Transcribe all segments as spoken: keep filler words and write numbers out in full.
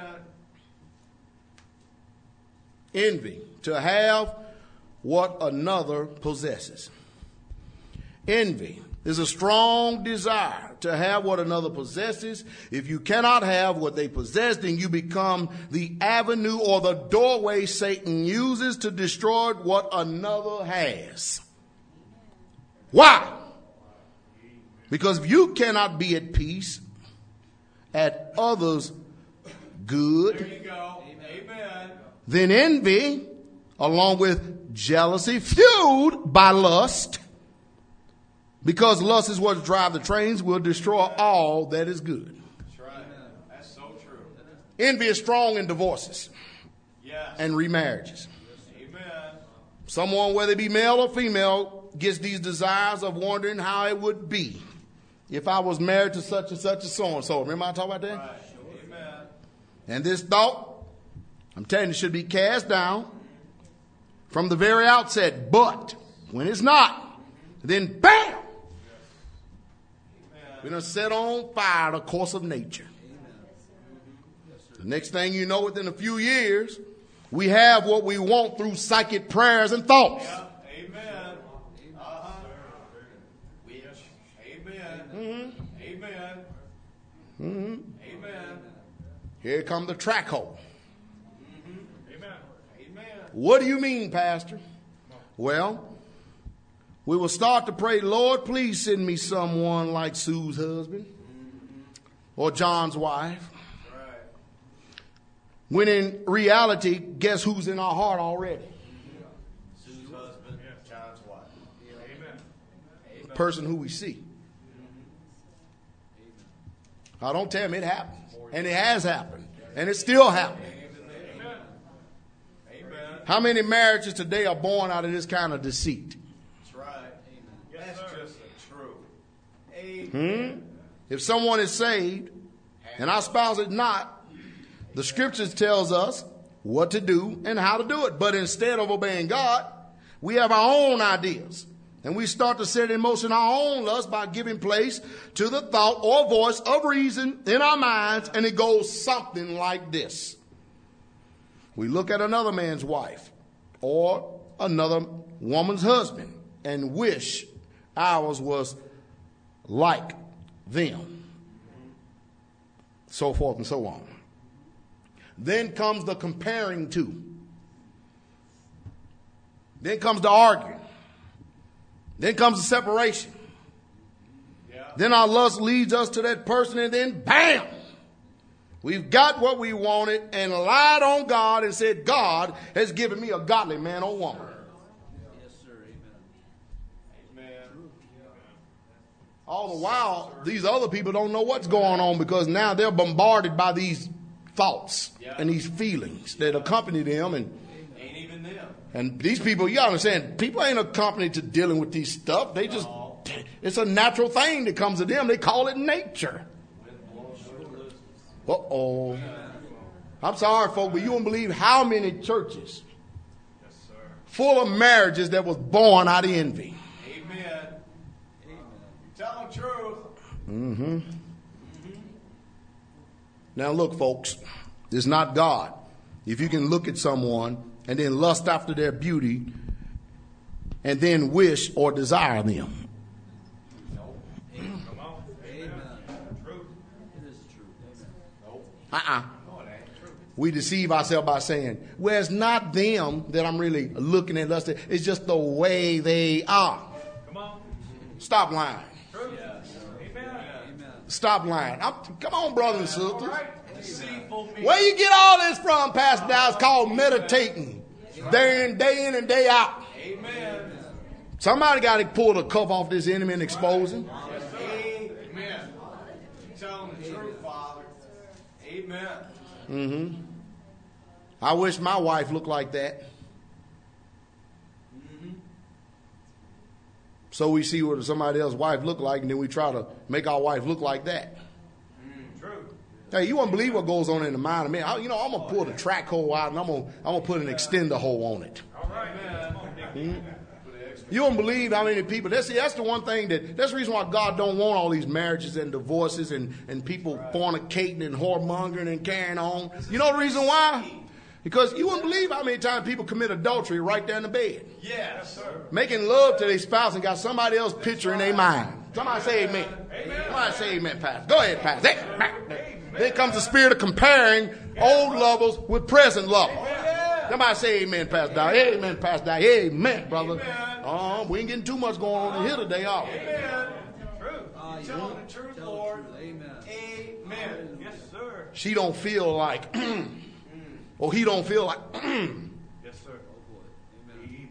Envy, to have what another possesses. Envy is a strong desire to have what another possesses. If you cannot have what they possess, then you become the avenue or the doorway Satan uses to destroy what another has. Why? Because if you cannot be at peace at others' good, there you go. Amen. Then envy, along with jealousy, fueled by lust, because lust is what drives the trains, will destroy all that is good. That's right. That's so true. Envy is strong in divorces Yes. and remarriages. Amen. Someone, whether it be male or female, gets these desires of wondering how it would be if I was married to such and such and so and so. Remember I talked about that? Right. Amen. And this thought, I'm telling you, should be cast down from the very outset. But when it's not, then bam! We're going to set on fire the course of nature. The next thing you know, within a few years, we have what we want through psychic prayers and thoughts. Yeah. Amen. Uh-huh. Which, amen. Mm-hmm. Amen. Mm-hmm. Amen. Here come the track hole. Mm-hmm. Amen. Amen. What do you mean, Pastor? Well, we will start to pray, Lord, please send me someone like Sue's husband or John's wife. Right. When in reality, guess who's in our heart already? Sue's husband, John's wife. Amen. The person who we see. Now, don't tell me it happened. And it has happened. And it's still happening. Amen. Amen. How many marriages today are born out of this kind of deceit? That's right. Amen. That's just the truth. Amen. Hmm? If someone is saved and our spouse is not, the scriptures tells us what to do and how to do it. But instead of obeying God, we have our own ideas. And we start to set in motion our own lust by giving place to the thought or voice of reason in our minds. And it goes something like this. We look at another man's wife or another woman's husband and wish ours was like them. So forth and so on. Then comes the comparing to. Then comes the arguing. Then comes the separation. Yeah. Then our lust leads us to that person, and then bam! We've got what we wanted and lied on God and said, God has given me a godly man or woman. Yes, sir. Amen. Amen. All the while, these other people don't know what's going on because now they're bombarded by these thoughts Yeah. and these feelings that accompany them. And, Ain't even them. and these people, you understand, people ain't accompanied to dealing with these stuff. They just, No. it's a natural thing that comes to them. They call it nature. Uh-oh. I'm sorry, folks, but you won't believe how many churches Yes, sir. full of marriages that was born out of envy. Amen. Amen. Tell the truth. Mm-hmm. Now look, folks, it's not God. If you can look at someone and then lust after their beauty and then wish or desire them. Come on. Amen. Truth. It is the truth. Nope. Uh-uh. No, it ain't true. We deceive ourselves by saying, well, it's not them that I'm really looking at lusting. It's just the way they are. Come on. Stop lying. Truth. Yes. Amen. Amen. Stop lying. I'm, come on, brothers and sisters. All right. Deceitful me. Where you get all this from, Pastor Dow? It's called meditating. Day in, day in and day out. Amen. Somebody got to pull the cuff off this enemy and expose him. Yes, sir. Amen. You tell them the truth, Father. Amen. Mm-hmm. I wish my wife looked like that. Mm-hmm. So we see what somebody else's wife look like, and then we try to make our wife look like that. Mm, true. Hey, you won't believe what goes on in the mind of man. I, you know, I'm gonna pull the track hole out, and I'm gonna I'm gonna put an extender hole on it. All right, man. Mhm. Put an extra You won't believe how many people. That's, see, that's the one thing that, that's the reason why God don't want all these marriages and divorces and, and people fornicating and whoremongering and carrying on. You know the reason why? Because you wouldn't believe how many times people commit adultery right there in the bed. Yes, sir. Making love to their spouse and got somebody else's picture in their mind. Somebody say amen. Amen. Somebody say amen, Pastor. Go ahead, Pastor. Hey, then comes the spirit of comparing old lovers with present lovers. Somebody say amen, Pastor Dow. Amen, Pastor Dow. Amen, brother. Oh, we ain't getting too much going on in here today, are we? Amen. Truth. You're telling the truth, Lord. Amen. Amen. Yes, sir. She don't feel like, or he don't feel like, yes, sir. Amen.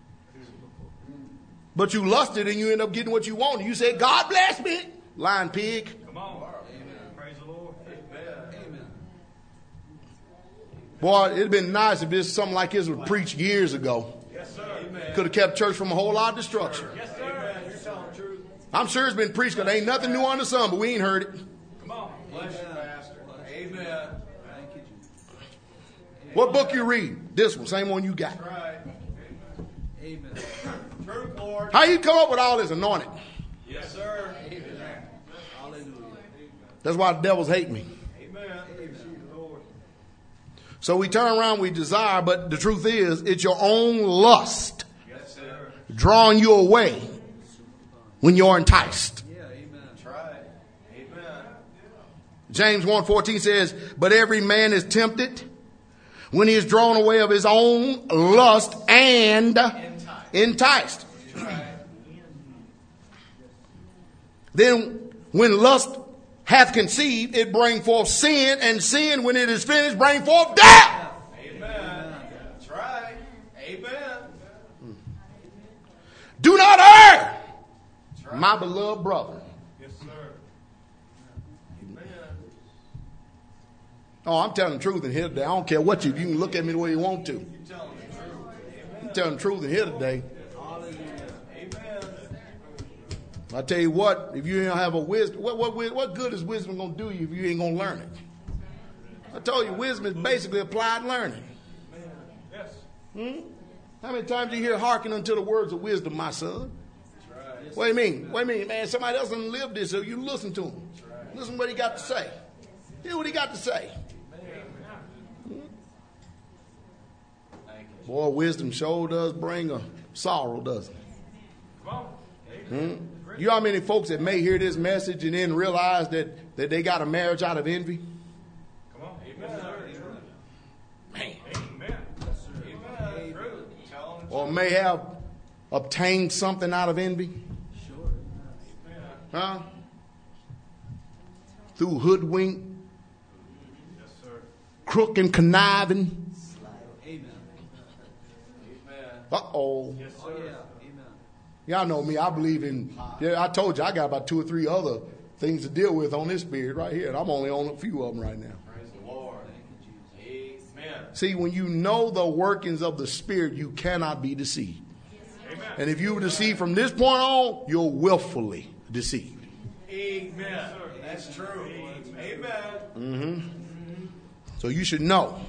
but you lusted and you end up getting what you want. You say, God bless me, lying pig. Come on. Amen. Praise the Lord. Amen. Amen. Boy, it'd been nice if this something like this was preached years ago. Yes, sir. Amen. Could have kept church from a whole lot of destruction. Yes, sir. Amen. You're telling the truth. I'm sure it's been preached because there ain't nothing new under the sun, but we ain't heard it. Come on. Bless you, Pastor. Amen. Thank you, Jesus. What book you read? This one, same one you got. That's right. Amen. Truth, Lord. How you come up with all this anointing? Yes, sir. Amen. Hallelujah. That's why the devils hate me. Amen. Amen. Lord. So we turn around, we desire, but the truth is, it's your own lust Yes, sir. drawing you away when you're enticed. Yeah, amen. That's right. Amen. James one fourteen says, but every man is tempted when he is drawn away of his own lust and enticed. enticed. Then when lust hath conceived, it bring forth sin, and sin, when it is finished, bring forth death. Amen. That's right. Amen. Do not err, right, my beloved brother. Yes, sir. Amen. Oh, I'm telling the truth in here today. I don't care what you, you can look at me the way you want to. You're telling the truth. Amen. I'm telling the truth in here today. Hallelujah. Amen. I tell you what, if you don't have a wisdom, what, what, what good is wisdom going to do you if you ain't going to learn it? I told you, wisdom is basically applied learning. Yes. Hmm? How many times do you hear hearken unto the words of wisdom, my son? Right. What do you mean? What do you mean, man? Somebody else doesn't live this, so you listen to him. Right. Listen to what he got to say. Hear what he got to say. Hmm? Boy, wisdom sure does bring a sorrow, doesn't it? Come on. Hmm? You know how many folks that may hear this message and then realize that, that they got a marriage out of envy? Come on. Amen. Man. Amen. Amen. Or may have obtained something out of envy? Sure. Huh? Through hoodwink, Yes, sir. crook and conniving. Amen. Amen. Uh-oh. Yes, sir. Oh, yeah. Y'all know me. I believe in, yeah, I told you I got about two or three other things to deal with on this spirit right here. And I'm only on a few of them right now. Praise the Lord. Amen. See, when you know the workings of the spirit, you cannot be deceived. Amen. And if you were deceived from this point on, you're willfully deceived. Amen. That's true. Amen. Mm-hmm. So you should know.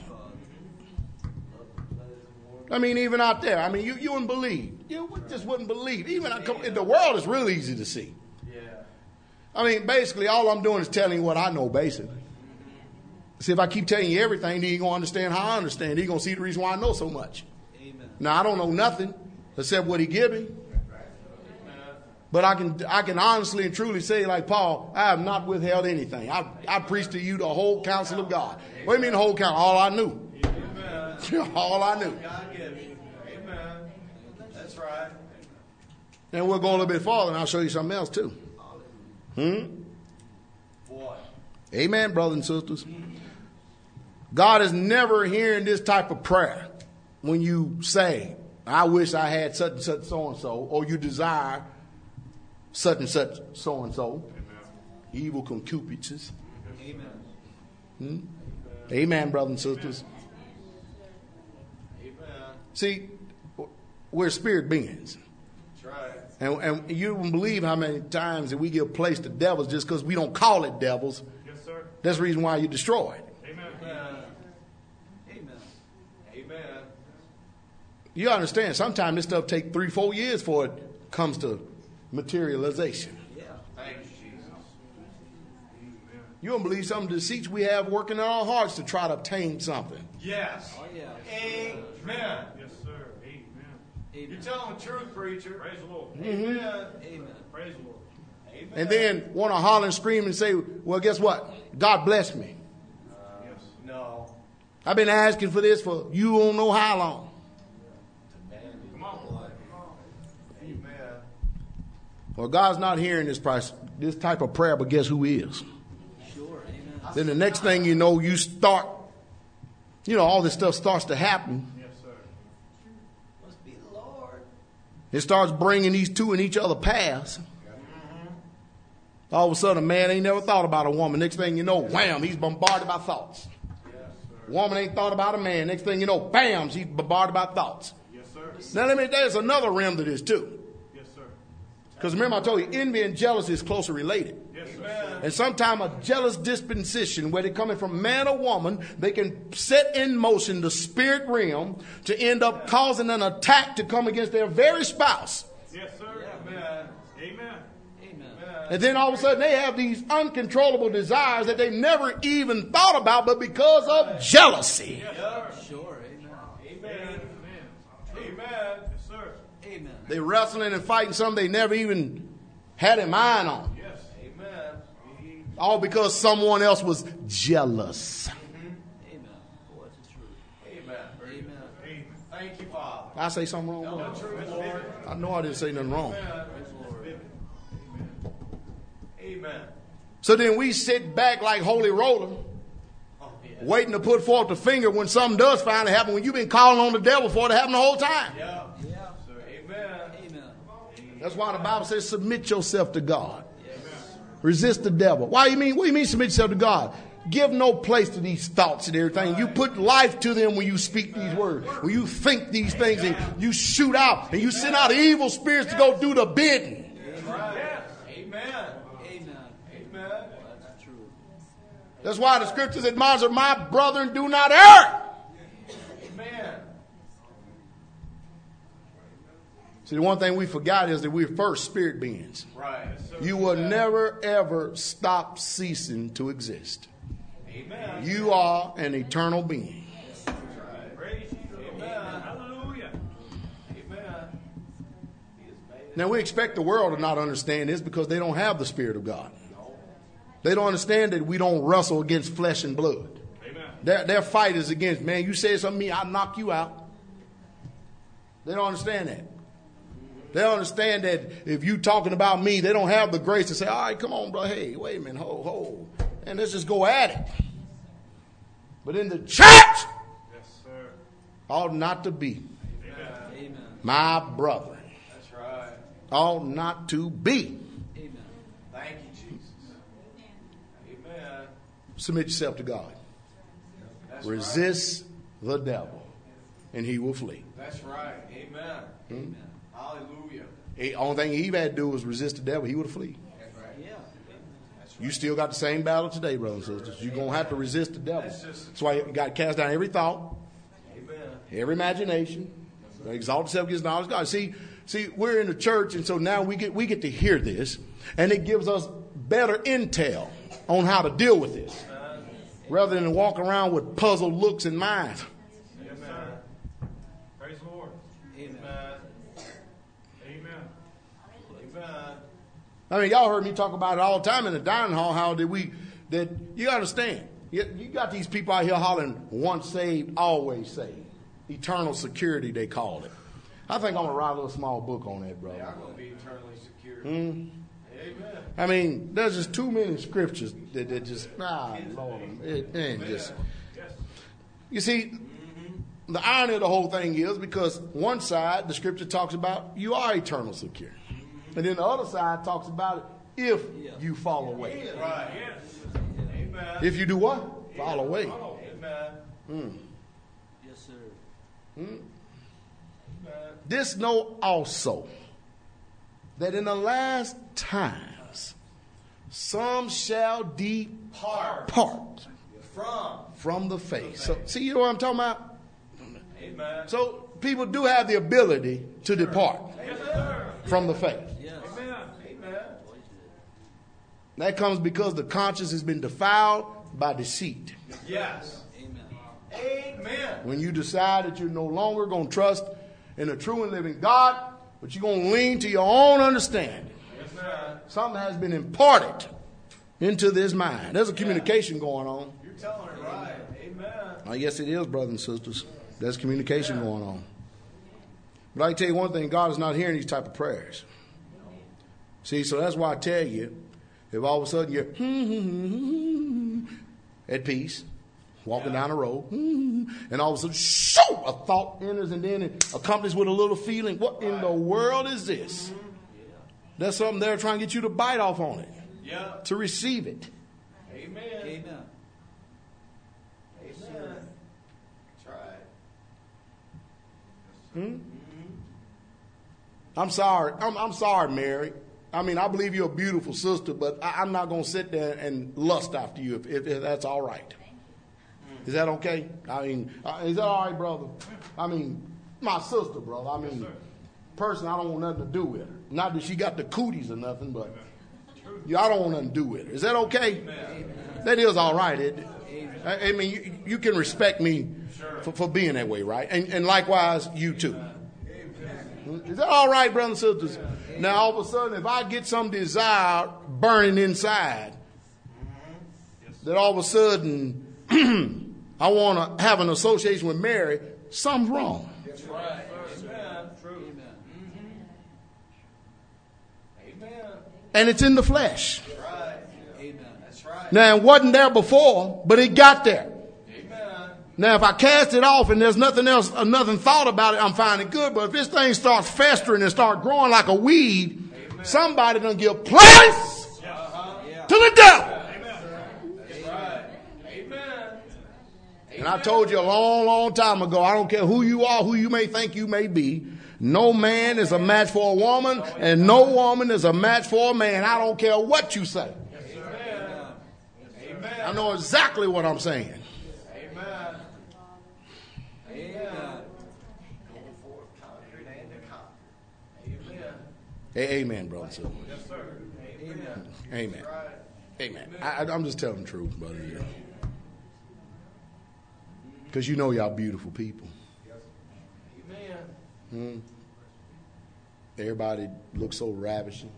I mean, even out there, I mean, you, you wouldn't believe. You just wouldn't believe. Even in the world is real easy to see. Yeah. I mean, basically, all I'm doing is telling you what I know, basically. See, if I keep telling you everything, then you're going to understand how I understand. You're going to see the reason why I know so much. Amen. Now, I don't know nothing except what he give me. But I can I can honestly and truly say, like Paul, I have not withheld anything. I I preached to you the whole counsel of God. What do you mean the whole counsel? All I knew. Amen. All I knew. God give you. Amen. That's right. And we'll go a little bit farther, and I'll show you something else too. Hmm? What? Amen, brothers and sisters. God is never hearing this type of prayer when you say, I wish I had such and such so-and-so, or you desire such and such so-and-so. Evil concupiscences. Amen. Hmm? Amen, brothers and sisters. Amen. See, we're spirit beings. That's right. And, and you wouldn't believe how many times that we give place to devils just because we don't call it devils. Yes, sir. That's the reason why you're destroyed. Amen. Amen. Amen. Amen. You understand, sometimes this stuff takes three, four years before it comes to materialization. Yeah. Thank you, Jesus. You don't believe some of the deceits we have working in our hearts to try to obtain something. Yes. Oh, yeah. Amen. Yes, sir. Amen. Amen. You're telling the truth, preacher. Praise the Lord. Amen. Amen. Praise the Lord. Amen. And then want to holler and scream and say, well, guess what? God bless me. Uh, yes. No. I've been asking for this for you don't know how long. Come on. Amen. Well, God's not hearing this price, this type of prayer, but guess who is? Sure. Amen. Then the next thing you know, you start, you know, all this stuff starts to happen. Yes, sir. Must be the Lord. It starts bringing these two in each other paths. All of a sudden, a man ain't never thought about a woman. Next thing you know, wham, he's bombarded by thoughts. Yes, sir. Woman ain't thought about a man. Next thing you know, bam, she's bombarded by thoughts. Yes, sir. Now, let me, there's another realm to this, too. Yes, sir. Because remember, I told you, envy and jealousy is closely related. Yes, sir. And sometimes a jealous disposition, whether coming from man or woman, they can set in motion the spirit realm to end up causing an attack to come against their very spouse. Yes, sir. Amen. Amen. Amen. And then all of a sudden they have these uncontrollable desires that they never even thought about, but because of jealousy. Yes, sir. Sure. Amen. Amen. Amen. Amen. Yes, sir. Amen. They wrestling and fighting something they never even had in mind on. Yes. Amen. All because someone else was jealous. Amen. Boy, that's the truth. Amen. Amen. Amen. Thank you, Father. I say something wrong? Tell Lord? the truth, Lord. I know I didn't say nothing wrong. Praise the Lord. Amen. So then we sit back like holy roller, Oh, yeah. waiting to put forth the finger when something does finally happen, when you've been calling on the devil for it to happen the whole time. Yeah. Yeah. Sir. Amen. Amen. That's why the Bible says submit yourself to God. Resist the devil. Why you mean? What do you mean submit yourself to God? Give no place to these thoughts and everything. You put life to them when you speak these words. When you think these things and you shoot out and you send out evil spirits to go do the bidding. Right. Amen. Amen. Amen. That's the truth. That's why the scriptures admonish my brethren, do not err. Amen. See, the one thing we forgot is that we're first spirit beings. Right. You will never, ever stop ceasing to exist. Amen. You are an eternal being. Praise you, Lord. Amen. Hallelujah. Amen. He has made it. Now, we expect the world to not understand this because they don't have the Spirit of God. They don't understand that we don't wrestle against flesh and blood. Amen. Their, their fight is against, man, you say something to me, I'll knock you out. They don't understand that. They don't understand that if you talking about me, they don't have the grace to say, all right, come on, bro. Hey, wait a minute, ho, ho. And let's just go at it. But in the church, Yes, sir. ought not to be Amen. Amen. my brother. That's right. Ought not to be. Amen. Thank you, Jesus. Amen. Submit yourself to God. That's Resist the devil, and he will flee. right. That's right. Amen. Amen. Hallelujah. The only thing Eve had to do was resist the devil. He would have flee. That's right. Yeah. You still got the same battle today, brothers and sisters. You're going to have to resist the devil. That's why you got to cast down every thought, Amen. every imagination, exalt yourself against knowledge of God. See, see, we're in the church, and so now we get we get to hear this, and it gives us better intel on how to deal with this, rather than walk around with puzzled looks in mind. Yes, sir. Praise the Lord. Amen. Amen. Amen. Amen. I mean, y'all heard me talk about it all the time in the dining hall. How did we? That you understand? You, you got these people out here hollering, "Once saved, always saved." Eternal security, they call it. I think I'm gonna write a little small book on that, brother. Yeah, I'm going to be eternally secure. Mm. Amen. I mean, there's just too many scriptures that, that just ah Lord, it ain't just. Yes. You see, the irony of the whole thing is because one side the scripture talks about you are eternal secure, and then the other side talks about it if you fall away. Right. Yes. Amen. If you do what? Fall away. Amen. Mm. Yes, sir. Mm. Amen. This know also that in the last times some shall depart From. from the faith. So see, you know what I'm talking about? Amen. So people do have the ability to depart from the faith. Yes. Amen. Amen. That comes because the conscience has been defiled by deceit. Yes. Amen. Amen. When you decide that you're no longer going to trust in a true and living God, but you're going to lean to your own understanding. Yes, sir. Something has been imparted into this mind. There's a communication going on. You're telling it right. Amen. I guess it is, brothers and sisters. There's communication going on. But I can tell you one thing, God is not hearing these type of prayers. See, so that's why I tell you, if all of a sudden you're at peace, walking down the road, and all of a sudden, shoo, a thought enters and then it accompanies with a little feeling. What in the world is this? That's something they're trying to get you to bite off on it, Yeah. to receive it. Amen. Amen. Amen. That's right. Hmm? I'm sorry. I'm, I'm sorry, Mary. I mean, I believe you're a beautiful sister, but I, I'm not going to sit there and lust after you if, if, if that's all right. Is that okay? I mean, uh, is that all right, brother? I mean, my sister, brother. I mean, person, I don't want nothing to do with her. Not that she got the cooties or nothing, but yeah, I don't want nothing to do with her. Is that okay? That is all right. It, I, I mean, you, you can respect me for, for being that way, right? And, and likewise, you too. Is that all right, brothers and sisters? Now, all of a sudden, if I get some desire burning inside, that all of a sudden I want to have an association with Mary, something's wrong. That's right. Amen. True. Amen. And it's in the flesh. That's right. Amen. That's right. Now, it wasn't there before, but it got there. Amen. Now, if I cast it off and there's nothing else, uh, nothing thought about it, I'm finding good. But if this thing starts festering and start growing like a weed, Amen. somebody gonna give place Uh-huh. to the devil. That's right. Amen. And I told you a long, long time ago, I don't care who you are, who you may think you may be. No man is a match for a woman, and no woman is a match for a man. I don't care what you say. Amen. Amen. I know exactly what I'm saying. Amen. Amen. Going forth, conquered and to conquer. Amen. A- Amen, brother. and sister. Yes, sir. Amen. Amen. Right. Amen. I, I- I'm just telling the truth, brother. Because you know y'all beautiful people. Amen. Hmm. Everybody looks so ravishing.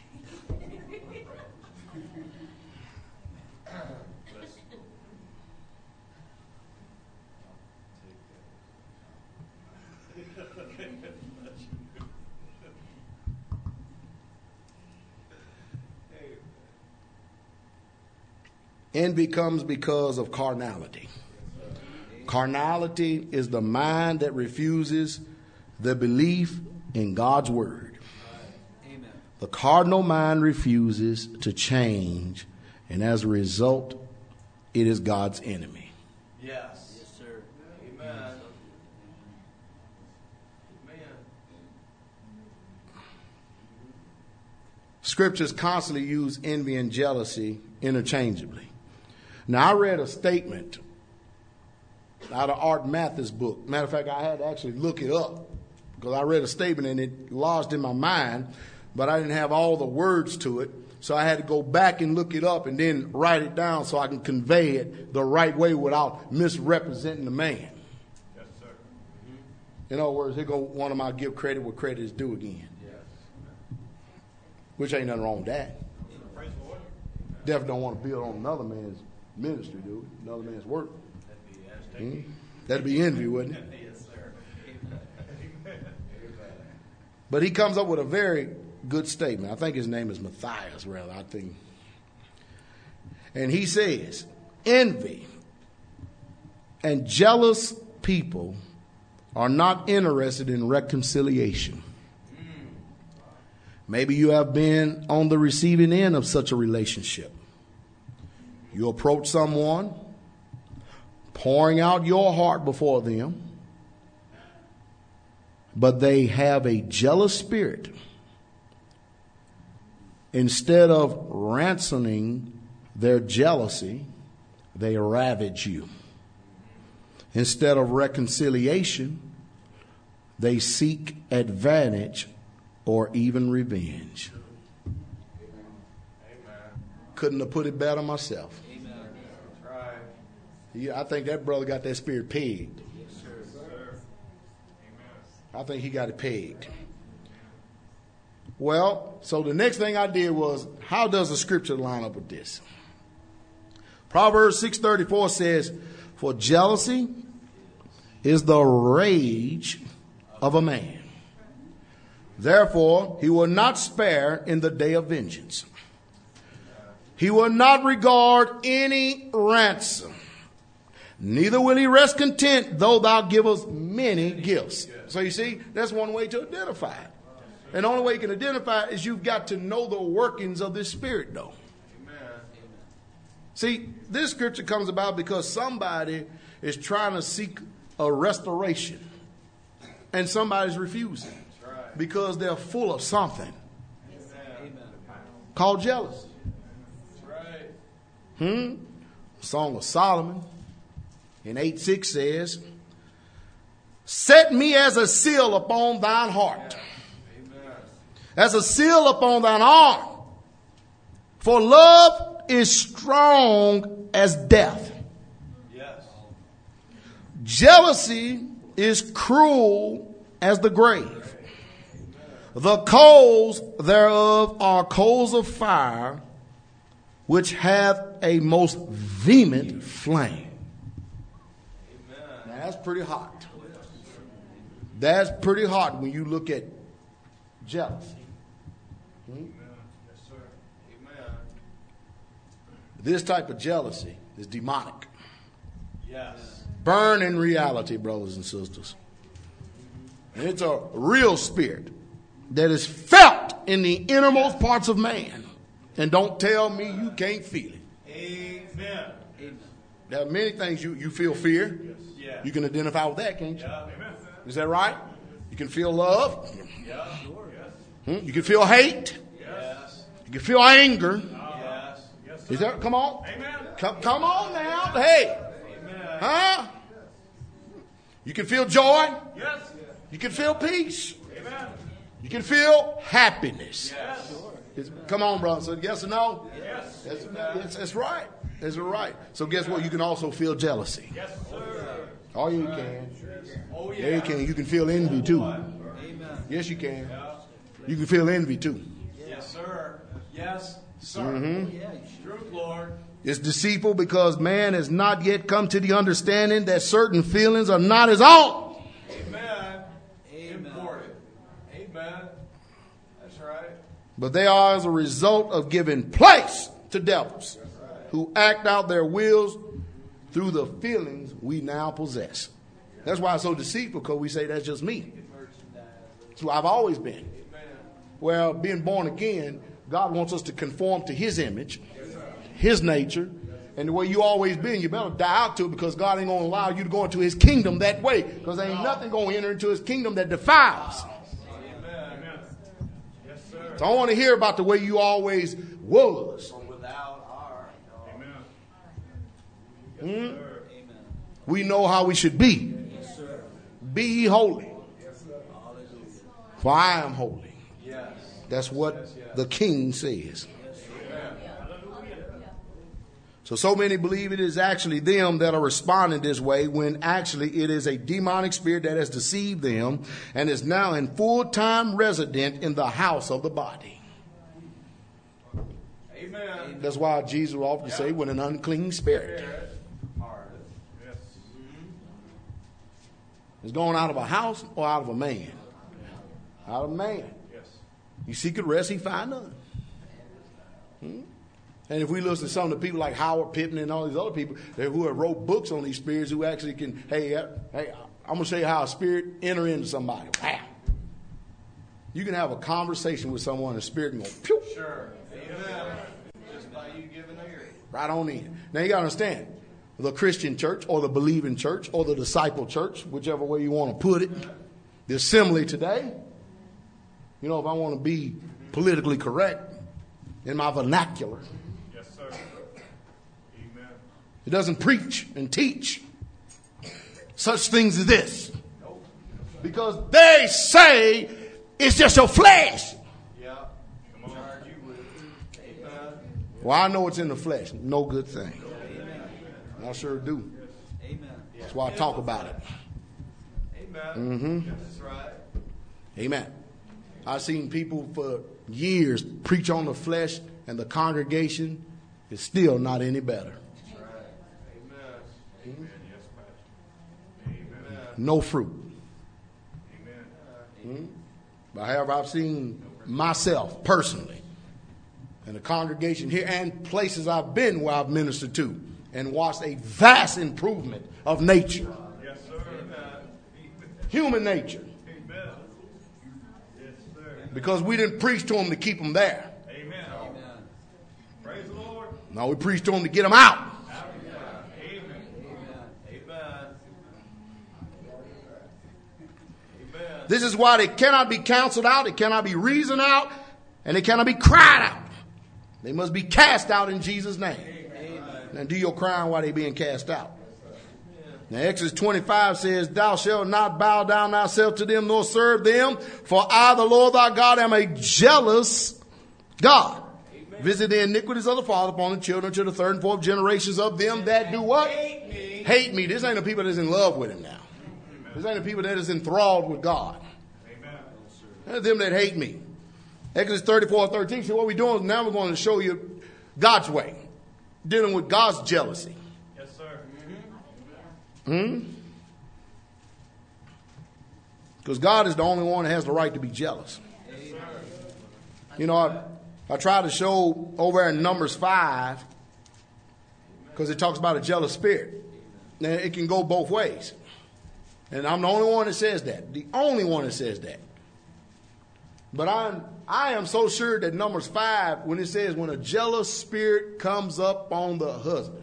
Envy comes because of carnality. Carnality is the mind that refuses the belief in God's word. Amen. The carnal mind refuses to change, and as a result, it is God's enemy. Yes. Yes, sir. Amen. Amen. Scriptures constantly use envy and jealousy interchangeably. Now, I read a statement out of Art Mathis' book. Matter of fact, I had to actually look it up because I read a statement and it lodged in my mind, but I didn't have all the words to it. So I had to go back and look it up and then write it down so I can convey it the right way without misrepresenting the man. Yes, sir. In other words, here go one of my give credit where credit is due again. Yes. Which ain't nothing wrong with that. Praise the Lord. Definitely don't want to build on another man's ministry, do we? Another man's work. Hmm? That'd be envy, wouldn't it? Yes, sir. But he comes up with a very good statement. I think his name is Matthias, rather, I think. And he says, envy and jealous people are not interested in reconciliation. Maybe you have been on the receiving end of such a relationship. You approach someone, pouring out your heart before them, but they have a jealous spirit. Instead of ransoming their jealousy, they ravage you. Instead of reconciliation, they seek advantage or even revenge. Couldn't have put it better myself. Amen. Right. Yeah, I think that brother got that spirit pegged. Yes, sir. I think he got it pegged. Well, so the next thing I did was, how does the scripture line up with this? Proverbs six thirty-four says, for jealousy is the rage of a man. Therefore, he will not spare in the day of vengeance. He will not regard any ransom. Neither will he rest content, though thou give us many gifts. So you see, that's one way to identify it. And the only way you can identify it is you've got to know the workings of this spirit, though. Amen. See, this scripture comes about because somebody is trying to seek a restoration. And somebody's refusing. Right. Because they're full of something Amen. called jealousy. Right. Hmm? Song of Solomon in eight six says, set me as a seal upon thine heart, Amen. as a seal upon thine arm. For love is strong as death. Yes. Jealousy is cruel as the grave. The coals thereof are coals of fire, which have a most vehement flame. Now, that's pretty hot. That's pretty hot when you look at jealousy. Hmm? Yes, sir. Amen. This type of jealousy is demonic. Yes. Burn in reality, brothers and sisters. And it's a real spirit that is felt in the innermost parts of man. And don't tell me you can't feel it. Amen. Amen. There are many things you, you feel fear. Yeah. You can identify with that, can't you? Yeah. Is that right? You can feel love. Yeah. Hmm? You can feel hate. Yes. You can feel anger. Yes. Yes. Is that? Come on. Amen. Come, come on now. Hey. Amen. Huh? You can feel joy. Yes. You can feel peace. Amen. You can feel happiness. Yes. It's- come on, brother. So yes or no? Yes. That's, that's, that's right. That's right. So guess what? You can also feel jealousy. Yes, sir. Oh, you can. Oh, yeah. Yeah, you can. You can feel envy too. Amen. Yes, you can. Yeah. You can feel envy too. Yes, sir. Yes, sir. Mm-hmm. Yeah, you should. Truth, Lord. It's deceitful because man has not yet come to the understanding that certain feelings are not his own. Amen. Amen. Important. Amen. That's right. But they are as a result of giving place to devils who act out their wills through the feelings we now possess. That's why it's so deceitful, because we say that's just me. That's who I've always been. Amen. Well, being born again, God wants us to conform to his image, his nature, and the way you always been, you better die out to it, because God ain't going to allow you to go into his kingdom that way, because there ain't nothing going to enter into his kingdom that defiles. Amen. Yes, sir. So I want to hear about the way you always was. Without our. Hmm? Amen. We know how we should be. Yes, sir. Be ye holy, Hallelujah. for I am holy. Yes. That's what the king says. So, so many believe it is actually them that are responding this way, when actually it is a demonic spirit that has deceived them and is now in full-time resident in the house of the body. Amen. That's why Jesus will often say, when an unclean spirit Yes. is going out of a house or out of a man. Out of a man. Yes. You seek a rest, he find none. Hmm? And if we listen to some of the people like Howard Pittman and all these other people that, who have wrote books on these spirits, who actually can, hey, uh, hey, I'm going to show you how a spirit enter into somebody. Wow. You can have a conversation with someone and the spirit can go, pew, Sure. Amen. Just by you giving ear. right on in. Now you got to understand, the Christian church or the believing church or the disciple church, whichever way you want to put it, the assembly today, you know, if I want to be politically correct in my vernacular, Yes, sir. Amen. it doesn't preach and teach such things as this. Because they say it's just your flesh. Yeah. Come on. Charge you with it. Amen. Well, I know it's in the flesh. No good thing. Amen. I sure do. Amen. That's why I talk about it. Amen. Mm-hmm. That's right. Amen. I've seen people for years preach on the flesh, and the congregation is still not any better. That's right. Amen. Amen. Yes, Pastor. Amen. No fruit. Amen. Hmm? But however, I've seen myself personally and the congregation here and places I've been where I've ministered to and watched a vast improvement of nature. Yes, sir. Amen. Human nature. Amen. Yes, sir. Because we didn't preach to them to keep them there. Amen. Amen. Praise the Lord. No, we preached to them to get them out. Amen. Amen. Amen. This is why they cannot be counseled out, they cannot be reasoned out, and they cannot be cried out. They must be cast out in Jesus' name. Amen. Now do your crying while they being cast out. Now Exodus twenty-five says, Thou shalt not bow down thyself to them, nor serve them, for I, the Lord thy God, am a jealous God. Amen. Visit the iniquities of the father upon the children to the third and fourth generations of them that do what? Hate me. Hate me. This ain't the people that's in love with him now. This ain't the people that is enthralled with God. Amen. They're them that hate me. Exodus thirty-four thirteen. So what we're doing is now we're going to show you God's way. Dealing with God's jealousy. Yes, sir. Hmm? Because God is the only one that has the right to be jealous. You know, I, I tried to show over in Numbers five, because it talks about a jealous spirit. Now, it can go both ways. And I'm the only one that says that. The only one that says that. But I'm, I am so sure that Numbers five, when it says when a jealous spirit comes up on the husband,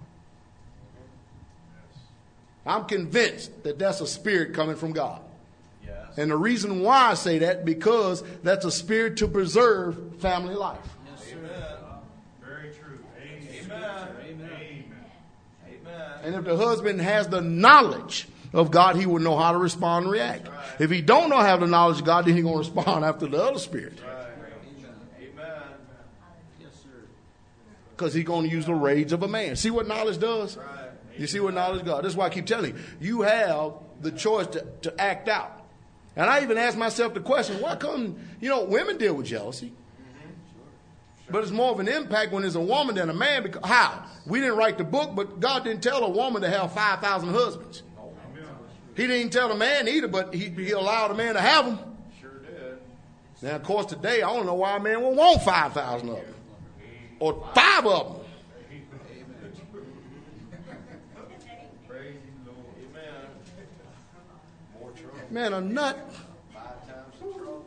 I'm convinced that that's a spirit coming from God. Yes. And the reason why I say that, because that's a spirit to preserve family life. Amen. Very true. Amen. Amen. Amen. Amen. And if the husband has the knowledge of God, he will know how to respond and react. Right. If he don't know have the knowledge of God, then he's going to respond after the other spirit. Right. Amen. Yes, sir. Because he's going to use the rage of a man. See what knowledge does? Right. You see what knowledge does? That's why I keep telling you. You have the choice to, to act out. And I even ask myself the question, why come, you know, women deal with jealousy. But it's more of an impact when it's a woman than a man. Because how? We didn't write the book, but God didn't tell a woman to have five thousand husbands. He didn't tell a man either, but he, he allowed a man to have them. Sure did. Now, of course, today, I don't know why a man would want five thousand of them. Or five of them. Praise the Lord. Amen. More trouble. Man, a nut. Five times the trouble.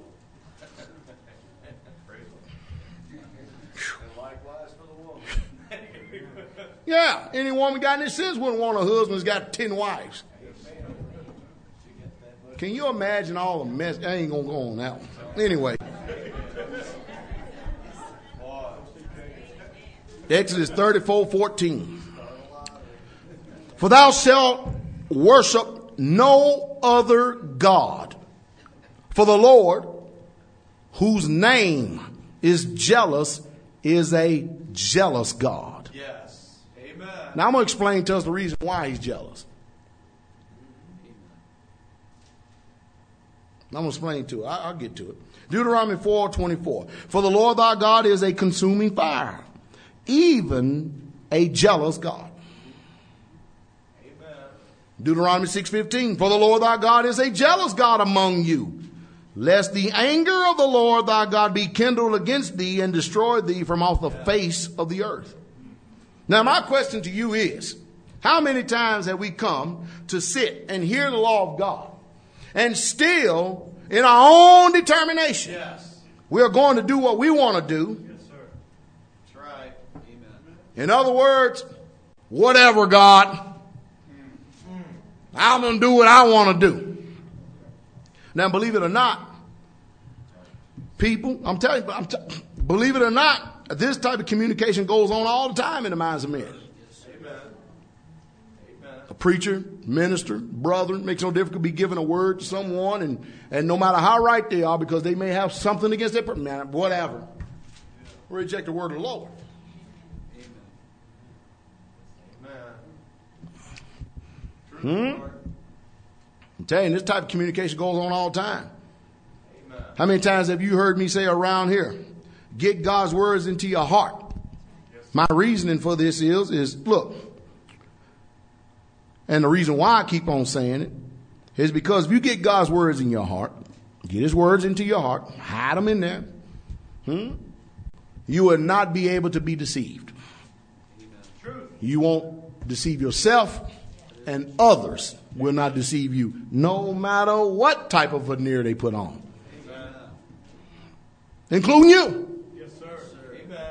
And likewise for the woman. Yeah, any woman got any sense wouldn't want a husband who's got ten wives. Can you imagine all the mess? I ain't going to go on that one. Anyway. Exodus thirty-four fourteen. For thou shalt worship no other God. For the Lord, whose name is jealous, is a jealous God. Yes. Amen. Now I'm going to explain to us the reason why he's jealous. I'm going to explain to it. I'll get to it. Deuteronomy four twenty-four. For the Lord thy God is a consuming fire, even a jealous God. Amen. Deuteronomy six fifteen. For the Lord thy God is a jealous God among you, lest the anger of the Lord thy God be kindled against thee and destroy thee from off the face of the earth. Now my question to you is, how many times have we come to sit and hear the law of God, and still, in our own determination, Yes. we are going to do what we want to do? Yes, sir. That's right. Amen. In other words, whatever, God, I'm going to do what I want to do. Now, believe it or not, people, I'm telling you, I'm t- believe it or not, this type of communication goes on all the time in the minds of men. Amen. Amen. A preacher, minister, brother, makes no difference. Could be giving a word to someone, and, and no matter how right they are, because they may have something against that person, man, whatever. Reject the word of the Lord. Hmm? I'm telling you, this type of communication goes on all the time. Amen. How many times have you heard me say around here, get God's words into your heart? Yes. My reasoning for this is, is look, and the reason why I keep on saying it is because if you get God's words in your heart, get his words into your heart, hide them in there, hmm? you will not be able to be deceived. Amen. You won't deceive yourself, and others will not deceive you, no matter what type of veneer they put on. Amen. Including you. Yes, sir. Amen.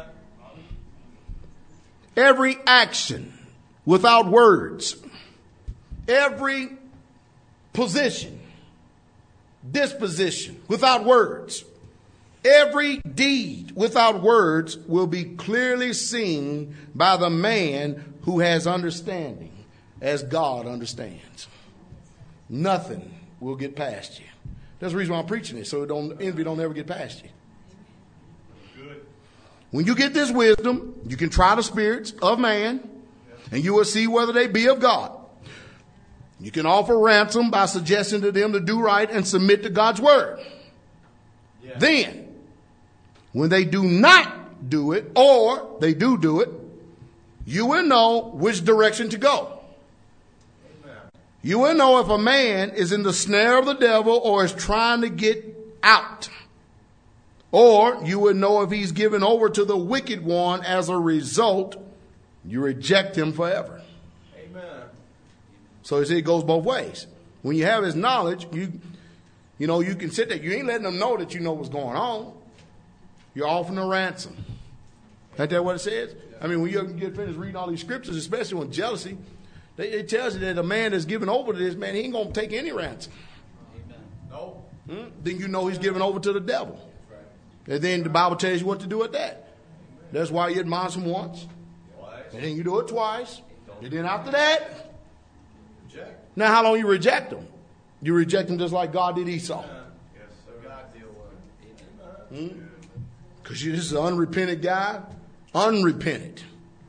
Every action without words, every position, disposition without words, every deed without words will be clearly seen by the man who has understanding, as God understands. Nothing will get past you. That's the reason why I'm preaching it, so it don't, envy don't ever get past you. Good. When you get this wisdom, you can try the spirits of man, and you will see whether they be of God. You can offer ransom by suggesting to them to do right and submit to God's word. Yeah. Then, when they do not do it, or they do do it, you will know which direction to go. You will know if a man is in the snare of the devil or is trying to get out. Or you will know if he's given over to the wicked one. As a result, you reject him forever. Amen. So you see, it goes both ways. When you have his knowledge, you you know, you can sit there. You ain't letting them know that you know what's going on. You're offering a ransom. Ain't that what it says? I mean, when you get finished reading all these scriptures, especially when jealousy, it tells you that a man that's given over to this man, he ain't going to take any ransom. Amen. No. Hmm? Then you know he's given over to the devil. Right. And then the Bible tells you what to do with that. Amen. That's why you admonish him once. Twice. And then you do it twice. And then after that, reject. Now how long you reject him? You reject him just like God did Esau. Yeah. Yes, so God deal with it. Because hmm? you're just an unrepentant guy. Unrepentant.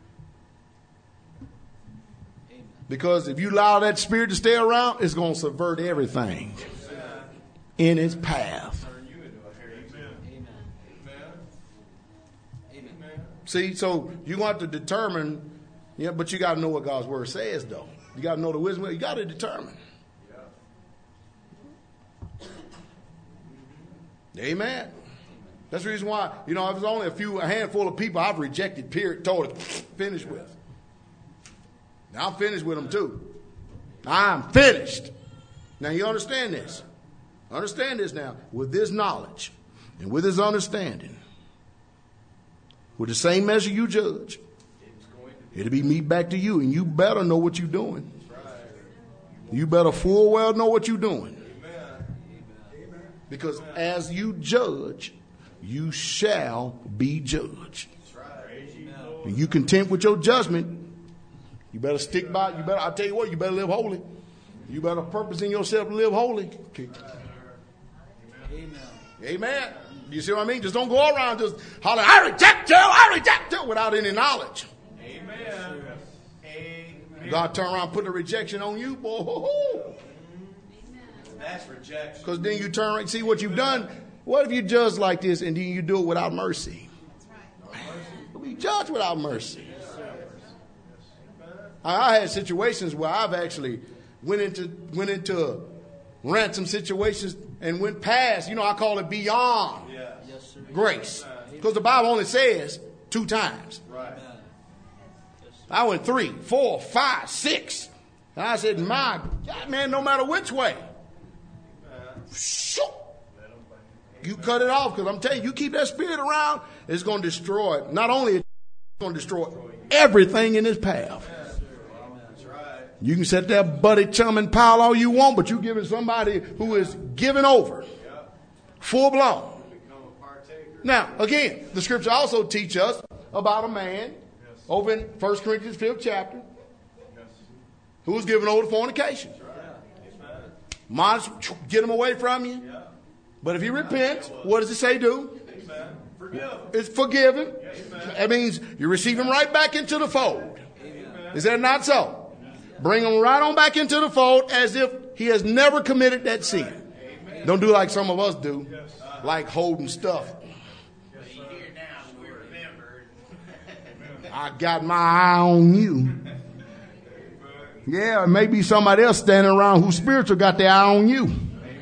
Because if you allow that spirit to stay around, it's going to subvert everything in its path. See, so you're going to have to determine, yeah, but you got to know what God's word says, though. You got to know the wisdom. You got to determine. Amen. That's the reason why, you know, if there's only a few, a handful of people I've rejected, period, told it, finished with. Now I'm finished with them too. I'm finished. Now you understand this. Understand this now. With this knowledge and with this understanding, with the same measure you judge, it'll be meet back to you, and you better know what you're doing. You better full well know what you're doing. Because as you judge, you shall be judged. And you content with your judgment, you better stick by it. You better, I'll tell you what, you better live holy. You better purpose in yourself to live holy. Okay. Amen. Amen. You see what I mean? Just don't go around just hollering, I reject you, I reject you, without any knowledge. Amen. Amen. God turn around and put a rejection on you, boy. That's rejection. Because then you turn around, see what you've done. What if you judge like this and then you do it without mercy? That's right. You'll be judged without mercy. I had situations where I've actually went into went into ransom situations and went past. You know, I call it beyond yes. Yes, grace, because the Bible only says two times. Right. I went three, four, five, six, and I said, "My God, man, no matter which way, you cut it off." Because I'm telling you, you keep that spirit around, it's going to destroy it. Not only it's going to destroy everything in its path. You can sit there buddy chumming pile all you want, but you're giving somebody who is giving over. Full blown. Now, again, the scripture also teach us about a man over in First Corinthians fifth chapter. Who's giving over to fornication? Monitor, get him away from you. But if he repents, what does it say do? It's forgiven. That means you receive him right back into the fold. Is that not so? Bring him right on back into the fold as if he has never committed that sin. Don't do like some of us do, like holding stuff. I got my eye on you. Yeah, maybe somebody else standing around who's spiritual got their eye on you.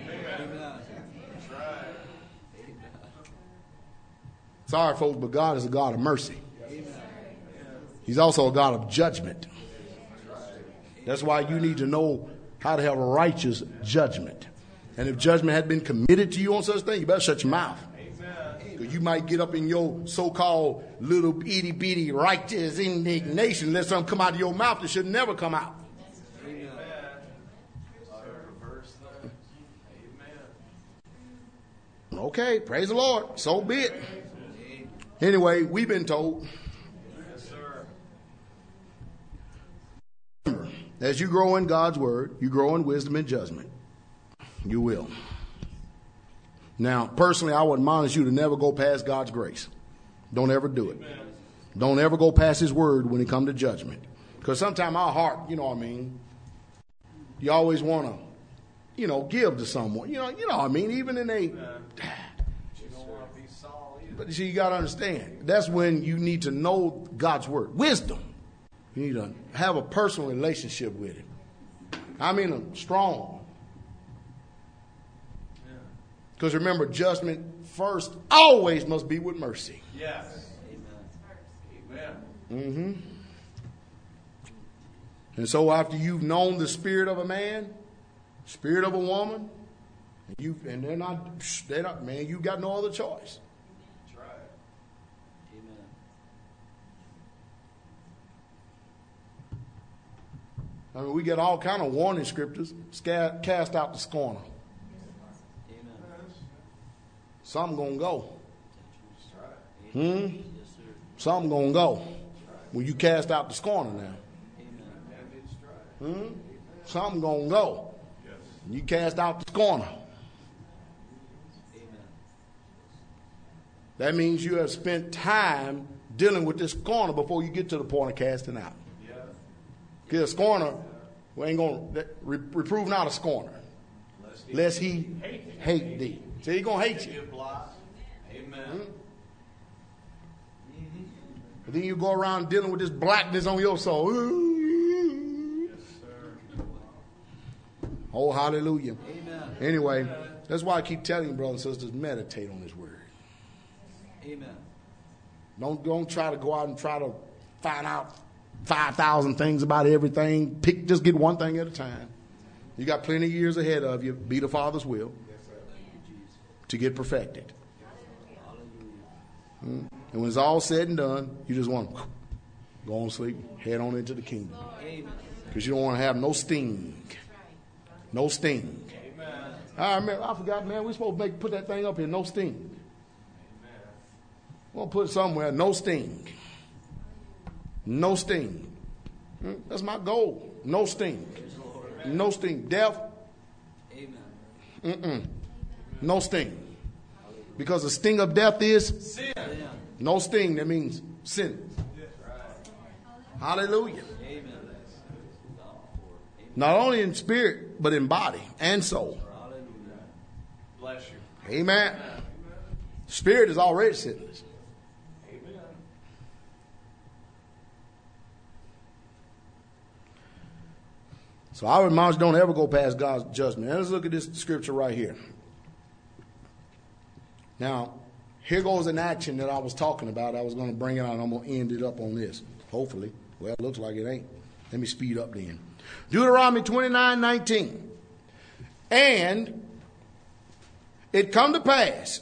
Sorry, folks, but God is a God of mercy. He's also a God of judgment. That's why you need to know how to have a righteous judgment. And if judgment had been committed to you on such thing, you better shut your mouth. Because you might get up in your so-called little itty bitty righteous indignation, let something come out of your mouth that should never come out. Okay, praise the Lord. So be it. Anyway, we've been told. As you grow in God's word, you grow in wisdom and judgment. You will. Now, personally, I would admonish you to never go past God's grace. Don't ever do it. Don't ever go past his word when it comes to judgment. Because sometimes our heart, you know what I mean, you always want to, you know, give to someone. You know, you know what I mean, even in a... But see, you got to understand, that's when you need to know God's word. Wisdom. You need to have a personal relationship with it. I mean, a strong. Because remember, judgment first always must be with mercy. Yes. Amen. Mm-hmm. And so after you've known the spirit of a man, spirit of a woman, and you and they're not, they're not, man, you got no other choice. That's right. Amen. I mean, we get all kind of warning scriptures. Cast out the scorner. Something gonna go. Hmm? Something gonna go. When you cast out the scorner now. Hmm? Something gonna go. You cast out the scorner. That means you have spent time dealing with this scorner before you get to the point of casting out. Because a scorner, we ain't gonna reprove not a scorner, lest he hate thee. So he's going to hate you. Amen. Mm-hmm. But then you go around dealing with this blackness on your soul. Yes, sir. Oh, hallelujah. Amen. Anyway, that's why I keep telling you, brothers and sisters, meditate on this word. Amen. Don't, don't try to go out and try to find out five thousand things about everything. Pick, just get one thing at a time. You got plenty of years ahead of you. Be the Father's will. To get perfected. Mm. And when it's all said and done, you just want to go on sleep, head on into the kingdom. Because you don't want to have no sting. No sting. Amen. I remember, I forgot, man, we're supposed to make, put that thing up here, no sting. We'll put it somewhere, no sting. No sting. Mm. That's my goal. No sting. No sting. Death. Mm-mm. No sting. Because the sting of death is sin. No sting, that means sin. Hallelujah. Amen. Not only in spirit, but in body and soul. Bless you. Amen. Spirit is already sinless. Amen. So I would admonish, don't ever go past God's judgment. And let's look at this scripture right here. Now, here goes an action that I was talking about. I was going to bring it out and I'm going to end it up on this. Hopefully. Well, it looks like it ain't. Let me speed up then. Deuteronomy twenty-nine nineteen. And it come to pass,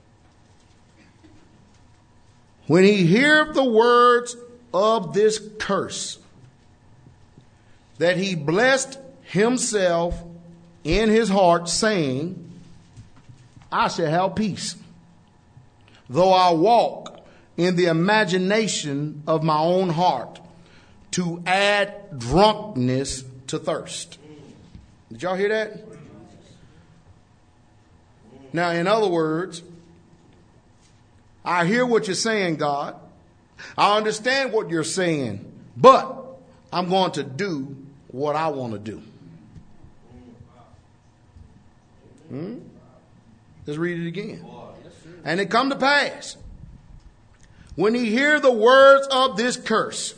when he heareth the words of this curse, that he blessed himself in his heart, saying, I shall have peace, though I walk in the imagination of my own heart, to add drunkenness to thirst. Did y'all hear that? Now, in other words, I hear what you're saying, God. I understand what you're saying, but I'm going to do what I want to do. Hmm? Let's read it again. And it come to pass, when he hear the words of this curse,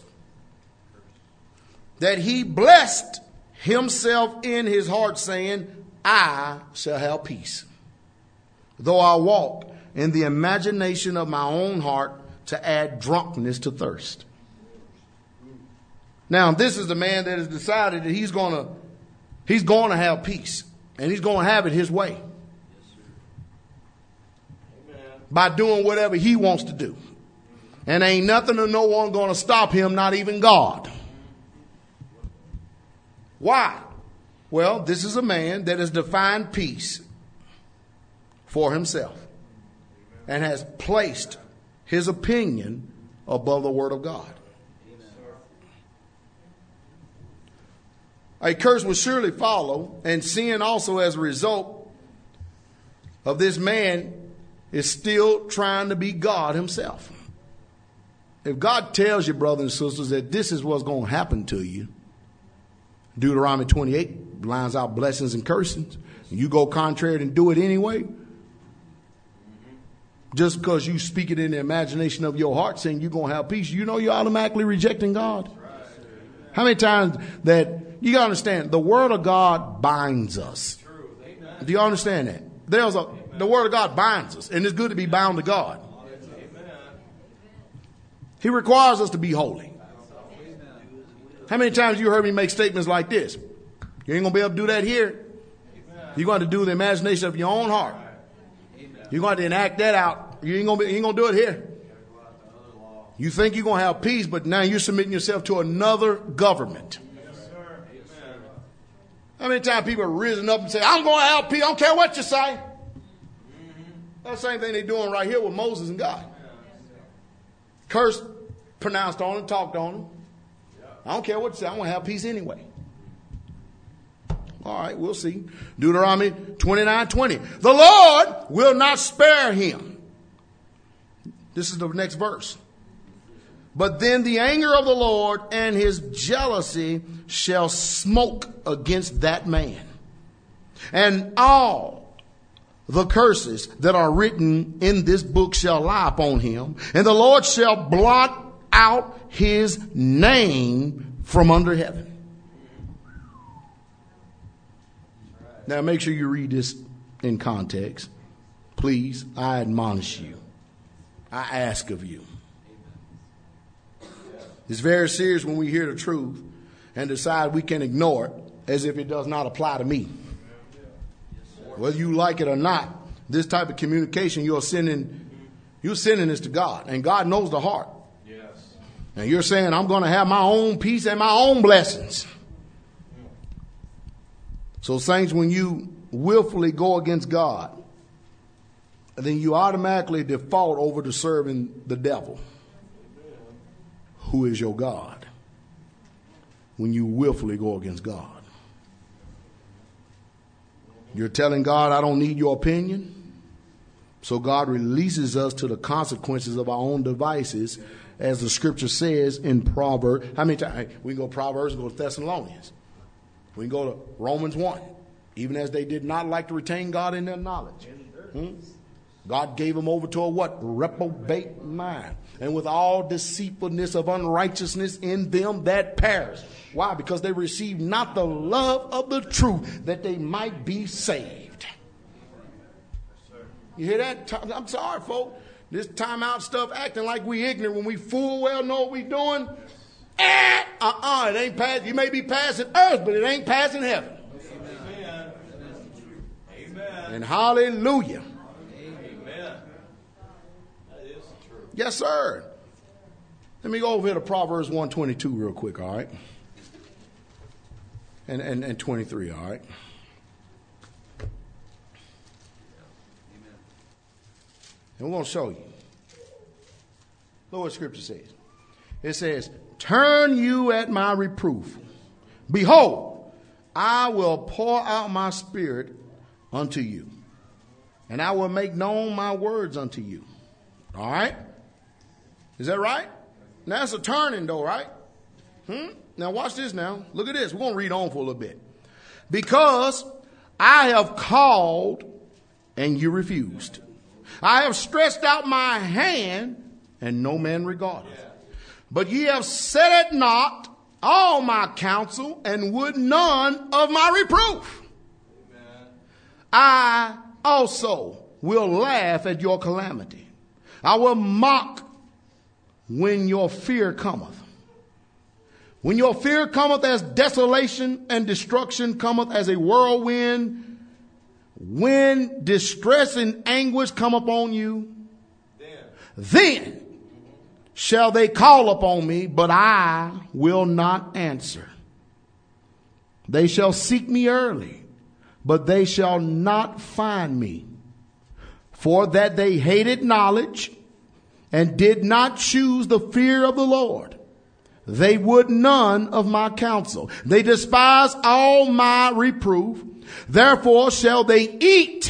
that he blessed himself in his heart, saying, I shall have peace, though I walk in the imagination of my own heart to add drunkenness to thirst. Now, this is the man that has decided that he's going to he's going to have peace, and he's going to have it his way. By doing whatever he wants to do. And ain't nothing or no one going to stop him, not even God. Why? Well, this is a man that has defined peace for himself and has placed his opinion above the word of God. A curse will surely follow, and sin also as a result of this man is still trying to be God himself. If God tells you, brothers and sisters, that this is what's going to happen to you, Deuteronomy twenty-eight lines out blessings and cursings, and you go contrary and do it anyway, just because you speak it in the imagination of your heart saying you're going to have peace, you know you're automatically rejecting God. How many times that you got to understand the word of God binds us. Do you understand that? There's a the word of God binds us, and it's good to be bound to God. He requires us to be holy. How many times you heard me make statements like this? You ain't going to be able to do that here. You're going to do the imagination of your own heart. You're going to enact that out. You ain't going to be, you ain't going to do it here. You think you're going to have peace, but now you're submitting yourself to another government. How many times people have risen up and say, I'm going to have peace. I don't care what you say. That's the same thing they're doing right here with Moses and God. Curse pronounced on him, talked on him. I don't care what you say. I want to have peace anyway. All right, we'll see. Deuteronomy twenty-nine twenty. The Lord will not spare him. This is the next verse. But then the anger of the Lord and his jealousy shall smoke against that man. And all the curses that are written in this book shall lie upon him. And the Lord shall blot out his name from under heaven. Now make sure you read this in context. Please, I admonish you. I ask of you. It's very serious when we hear the truth and decide we can ignore it as if it does not apply to me. Whether you like it or not, this type of communication, you're sending, you're sending this to God. And God knows the heart. Yes. And you're saying, I'm going to have my own peace and my own blessings. So saints, when you willfully go against God, then you automatically default over to serving the devil, who is your God, when you willfully go against God. You're telling God, I don't need your opinion. So God releases us to the consequences of our own devices, as the scripture says in Proverbs. How many times? We can go to Proverbs and go to Thessalonians. We can go to Romans one. Even as they did not like to retain God in their knowledge. Hmm? God gave them over to a what? Reprobate mind. And with all deceitfulness of unrighteousness in them that perish. Why? Because they received not the love of the truth, that they might be saved. You hear that? I'm sorry, folks. This timeout stuff acting like we ignorant when we full well know what we doing. Eh, uh-uh, it ain't pass. You may be passing earth, but it ain't passing heaven. Amen. Amen. And hallelujah. Amen. That is true. Yes, sir. Let me go over here to Proverbs one twenty-two real quick, all right? And, and, and twenty-three, all right? And we're going to show you. Look what Scripture says. It says, turn you at my reproof. Behold, I will pour out my spirit unto you, and I will make known my words unto you. All right? Is that right? Now that's a turning though, right? Hmm? Now watch this now. Look at this. We're going to read on for a little bit. Because I have called and you refused. I have stretched out my hand and no man regardeth. But ye have set at naught all my counsel and would none of my reproof. Amen. I also will laugh at your calamity. I will mock when your fear cometh. When your fear cometh as desolation and destruction cometh as a whirlwind, when distress and anguish come upon you, then, then shall they call upon me, but I will not answer. They shall seek me early, but they shall not find me. For that they hated knowledge and did not choose the fear of the Lord. They would none of my counsel. They despise all my reproof. Therefore shall they eat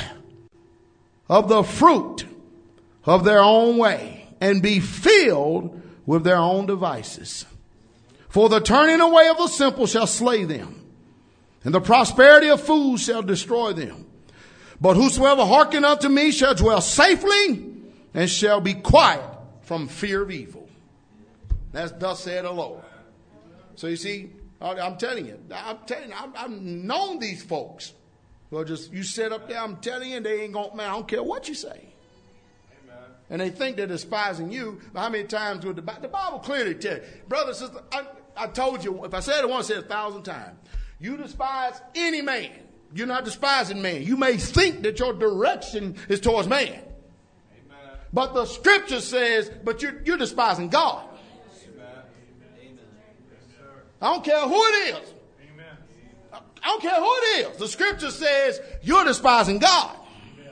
of the fruit of their own way and be filled with their own devices. For the turning away of the simple shall slay them, and the prosperity of fools shall destroy them. But whosoever hearken unto me shall dwell safely and shall be quiet from fear of evil. That's thus said the Lord. So you see, I'm telling you, I'm telling you, I've known these folks. Well, just you sit up there, I'm telling you, they ain't gonna, man, I don't care what you say. Amen. And they think they're despising you. How many times would the, the Bible clearly tell you, brother, sister, I, I told you, if I said it once, I said it a thousand times. You despise any man. You're not despising man. You may think that your direction is towards man. Amen. But the scripture says, but you're, you're despising God. I don't care who it is. Amen. I don't care who it is. The scripture says you're despising God. Amen.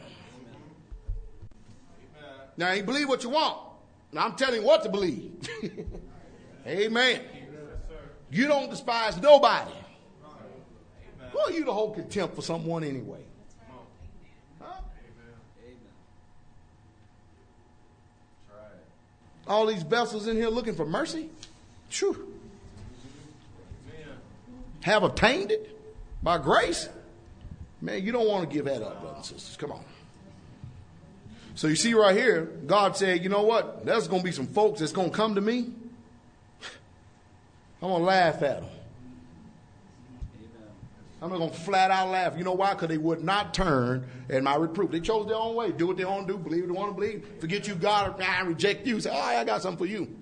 Now, you believe what you want. Now, I'm telling you what to believe. Amen. You don't despise nobody. Well, you to hold contempt for someone anyway. Huh? All these vessels in here looking for mercy? True. Have obtained it by grace. Man, you don't want to give that up, brothers and sisters. Come on. So you see right here, God said, you know what? There's going to be some folks that's going to come to me. I'm going to laugh at them. I'm not going to flat out laugh. You know why? Because they would not turn at my reproof. They chose their own way. Do what they want to do. Believe what they want to believe. Forget you, God. I reject you. Say, oh, I got something for you.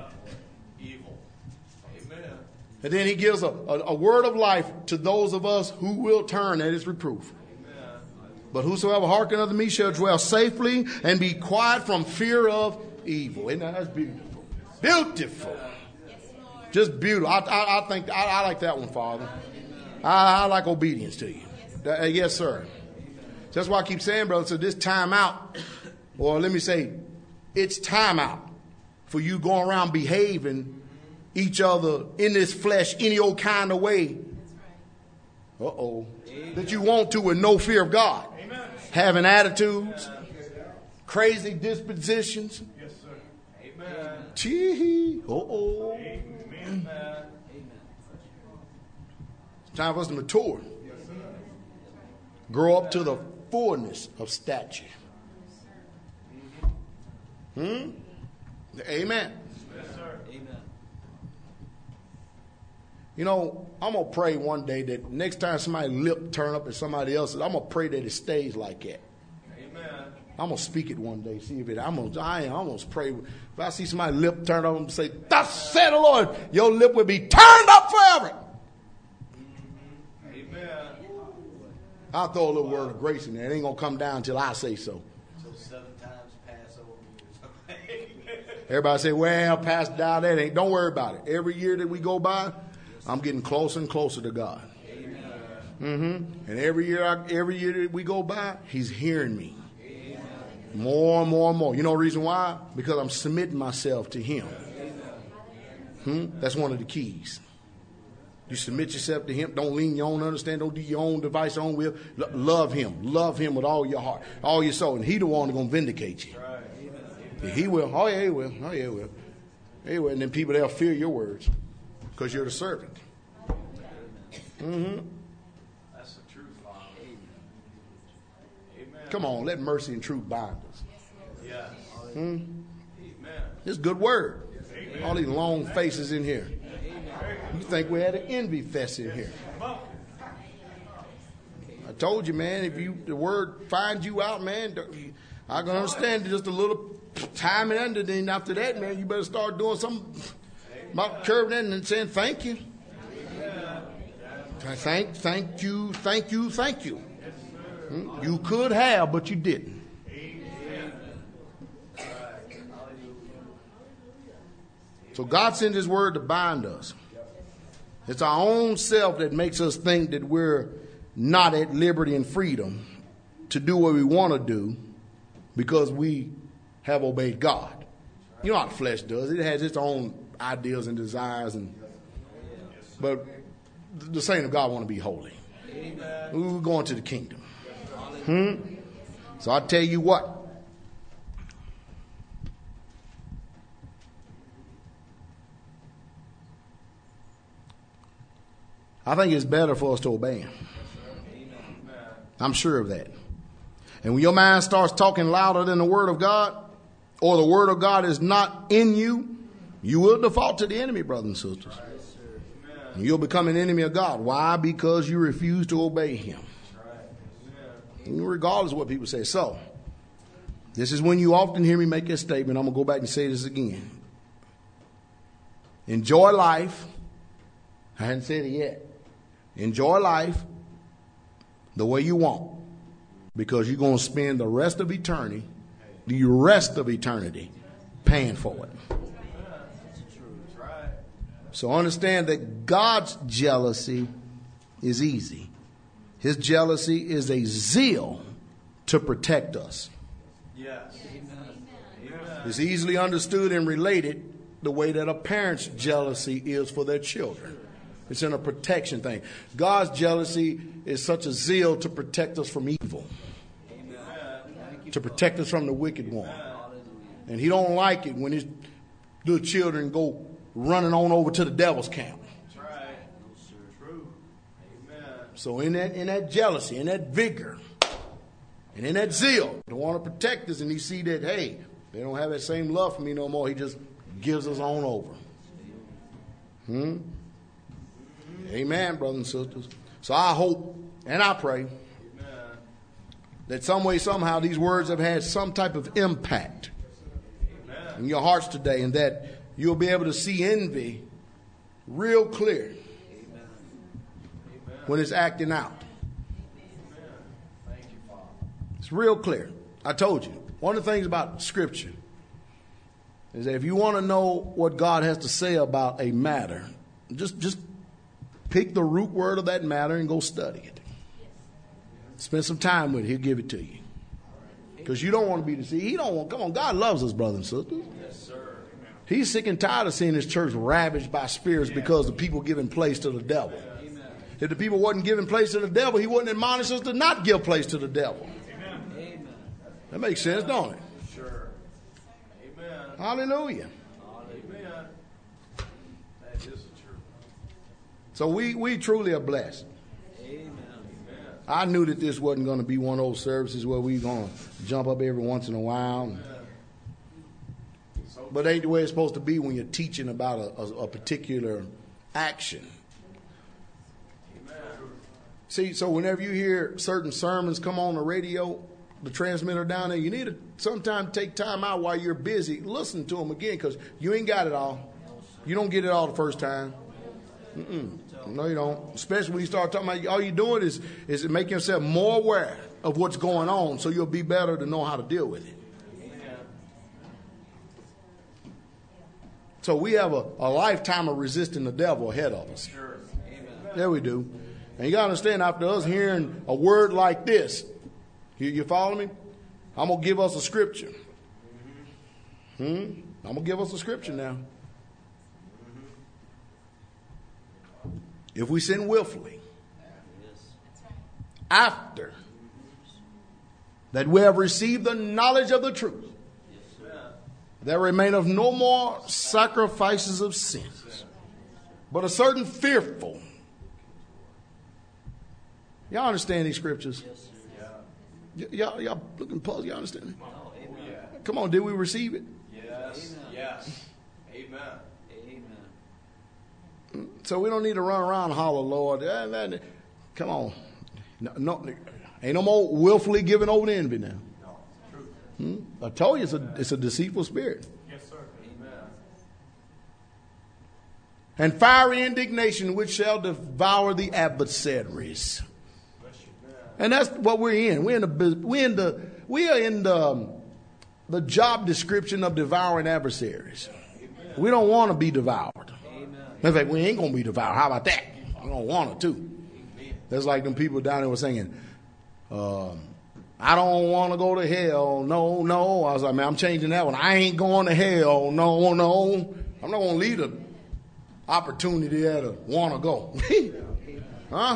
And then he gives a, a, a word of life to those of us who will turn at his reproof. Amen. But whosoever hearken unto me shall dwell safely and be quiet from fear of evil. Isn't that that's beautiful? Beautiful. Just beautiful. I, I, I think I, I like that one, Father. I, I like obedience to you. Uh, yes, sir. That's why I keep saying, brother, so this time out, or let me say, it's time out for you going around behaving each other in this flesh any old kind of way. Uh-oh. Amen. That you want to with no fear of God. Amen. Having attitudes. Amen. Crazy dispositions. Yes, sir. Amen. Chee. Uh-oh. Amen. It's time for us to mature. Yes, sir. Grow up to the fullness of stature. Hmm? Amen. You know, I'm going to pray one day that next time somebody's lip turn up at somebody else's, I'm going to pray that it stays like that. Amen. I'm going to speak it one day. See if it, I'm going to, I am almost pray. If I see somebody's lip turn up, I'm going to say, thus said the Lord, your lip will be turned up forever. Amen. I'll throw a little word of grace in there. It ain't going to come down until I say so. So seven times Passover. Everybody say, well, Pastor Dow, that ain't. Don't worry about it. Every year that we go by, I'm getting closer and closer to God. Mm-hmm. And every year, I, every year that we go by, he's hearing me. Amen. More and more and more. You know the reason why? Because I'm submitting myself to him. Hmm? That's one of the keys. You submit yourself to him. Don't lean your own understanding. Don't do your own device, your own will. L- love him. Love him with all your heart, all your soul. And he the one that's going to vindicate you. Yeah, he will. Oh, yeah, he will. Oh, yeah, he will. He will. And then people, they'll fear your words because you're the servant. Mm-hmm. That's the truth, Father. Amen. Come on, let mercy and truth bind us. Yes. Hmm? Amen. This is good word. All these long faces in here. You think we had an envy fest in here. I told you, man, if you the word finds you out, man, I can understand just a little time and under. Then after that, man, you better start doing something about curving in and saying thank you. Thank, thank you, thank you, thank you. Hmm? You could have, but you didn't. So God sent his word to bind us. It's our own self that makes us think that we're not at liberty and freedom to do what we want to do because we have obeyed God. You know how the flesh does. It has its own ideas and desires, and but the saints of God want to be holy. We're going to the kingdom. Hmm? So I tell you what. I think it's better for us to obey him. I'm sure of that. And when your mind starts talking louder than the word of God, or the word of God is not in you, you will default to the enemy, brothers and sisters. And you'll become an enemy of God. Why? Because you refuse to obey him. Regardless of what people say. So, this is when you often hear me make this statement. I'm going to go back and say this again. Enjoy life. I hadn't said it yet. Enjoy life the way you want, because you're going to spend the rest of eternity, the rest of eternity, paying for it. So understand that God's jealousy is easy. His jealousy is a zeal to protect us. Yes. It's easily understood and related the way that a parent's jealousy is for their children. It's in a protection thing. God's jealousy is such a zeal to protect us from evil. Amen. To protect us from the wicked one. And he don't like it when his little children go running on over to the devil's camp. That's right. True. Amen. So in that in that jealousy, in that vigor, and in that zeal to want to protect us, and he see that, hey, they don't have that same love for me no more, he just gives us on over. Hmm? Amen, brothers and sisters. So I hope and I pray Amen. That some way, somehow, these words have had some type of impact Amen. In your hearts today, and that you'll be able to see envy real clear Amen. When it's acting out. Amen. Thank you, Father. It's real clear. I told you. One of the things about Scripture is that if you want to know what God has to say about a matter, just just pick the root word of that matter and go study it. Spend some time with it. He'll give it to you. Because you don't want to be deceived. He don't want, come on, God loves us, brothers and sisters. Yes, sir. He's sick and tired of seeing his church ravaged by spirits because the people giving place to the devil. Amen. If the people wasn't giving place to the devil, he wouldn't admonish us to not give place to the devil. Amen. That makes sense, don't it? Sure. Amen. Hallelujah. Amen. That is the truth. So we, we truly are blessed. Amen. I knew that this wasn't going to be one of those services where we're going to jump up every once in a while. But ain't the way it's supposed to be when you're teaching about a, a, a particular action. Amen. See, so whenever you hear certain sermons come on the radio, the transmitter down there, you need to sometime take time out while you're busy. Listen to them again, because you ain't got it all. You don't get it all the first time. Mm-mm. No, you don't. Especially when you start talking about, all you're doing is, is making yourself more aware of what's going on, so you'll be better to know how to deal with it. Amen. So we have a, a lifetime of resisting the devil ahead of us. Sure. Amen. There we do. And you got to understand, after us hearing a word like this, you, you follow me? I'm going to give us a scripture. Hmm? I'm going to give us a scripture now. if we sin willfully, after that we have received the knowledge of the truth, there remaineth no more sacrifices of sins, but a certain fearful. Y'all understand these scriptures? Y- y'all, y'all looking puzzled. Y'all understand it? Oh, amen. Come on, did we receive it? Yes. Yes. Amen. Amen. So we don't need to run around and holler, Lord. eh, man, Come on. No, no, ain't no more willfully giving over to envy now. Hmm? I told you it's a, it's a deceitful spirit. Yes, sir. Amen. And fiery indignation which shall devour the adversaries. And that's what we're in. We're in the we're in the we are in the um, the job description of devouring adversaries. Amen. We don't want to be devoured. Amen. In fact, we ain't gonna be devoured. How about that? We don't want to too. That's like them people down there were singing, um, I don't want to go to hell. No, no. I was like, man, I'm changing that one. I ain't going to hell. No, no. I'm not gonna leave the opportunity there to want to go. Huh?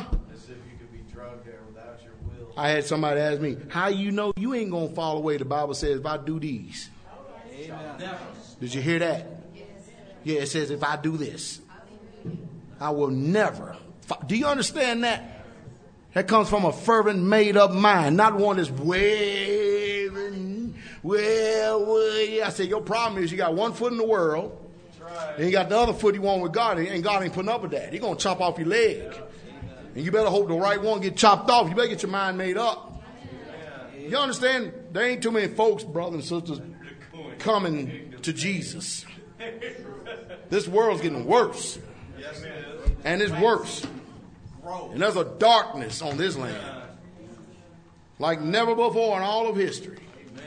I had somebody ask me, how you know you ain't going to fall away? The Bible says, if I do these. Amen. Did you hear that? Yeah, it says, if I do this, I will never. Do you understand that? That comes from a fervent, made-up mind, not one that's wavering. Well, well, I said, your problem is you got one foot in the world, and you got the other foot you want with God, and God ain't putting up with that. He's going to chop off your leg. And you better hope the right one get chopped off. You better get your mind made up. You understand? There ain't too many folks, brothers and sisters, coming to Jesus. This world's getting worse. And it's worse. And there's a darkness on this land like never before in all of history.